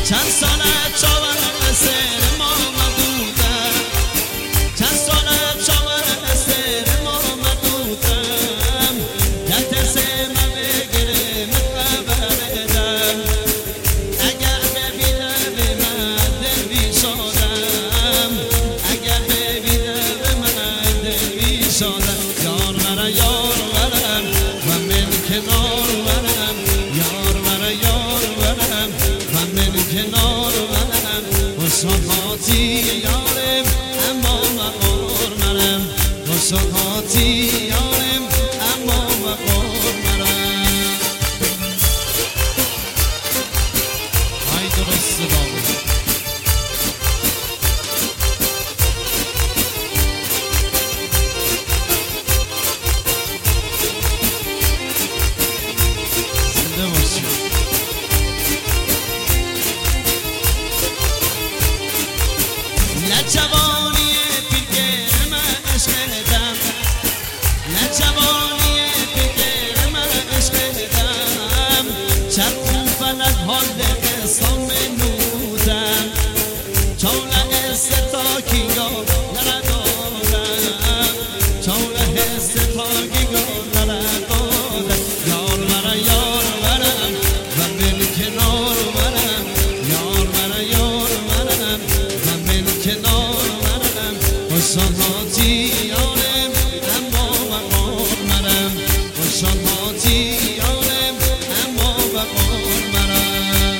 چند ساله چاور سر ما مدودم چند ساله چاور سر ما مدودم گت سر من بگیرم خبردم اگر ببینه به من دل بیشادم اگر ببینه به من دل بیشادم یار مرا یار برم و من کنار برم یار مرا یار برم و من کنار برم و صحاتی یارم اما مقار مرم و صحاتی یارم اما مقار مرم های درست بابا جوانی پیکر من عشق دم نه جوانی پیکر من عشق دم چرخون فلک حال قسم نودم چون استاکینگا نردادم چون استاکینگا نردادم یار مرا یار برم و من کنار برم یار مرا یار برم و من کنار صحاتی یارم اما وقار مرم و صحاتی یارم اما وقار مرم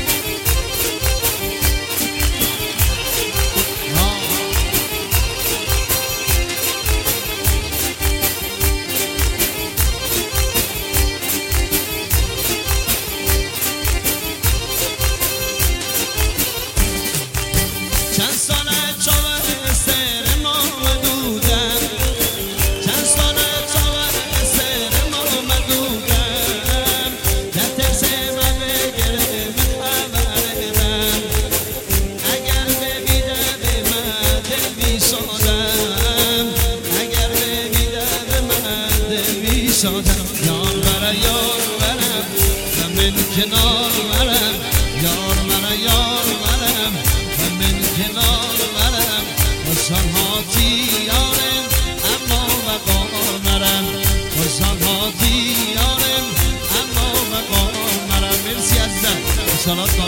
چند ساله چاور سر ما مدودم چند ساله چاور سر ما مدودم گت سر من بگیرم خبردم اگر ببینه به من دل بیشادم اگر ببینه به من دل بیشادم یار مرا یار برم و من کنار برم یار مرا یار برم و من کنار برم و صحاتی یارم اما وقار مرم و صحاتی یارم اما وقار مرم مرسی عزیزم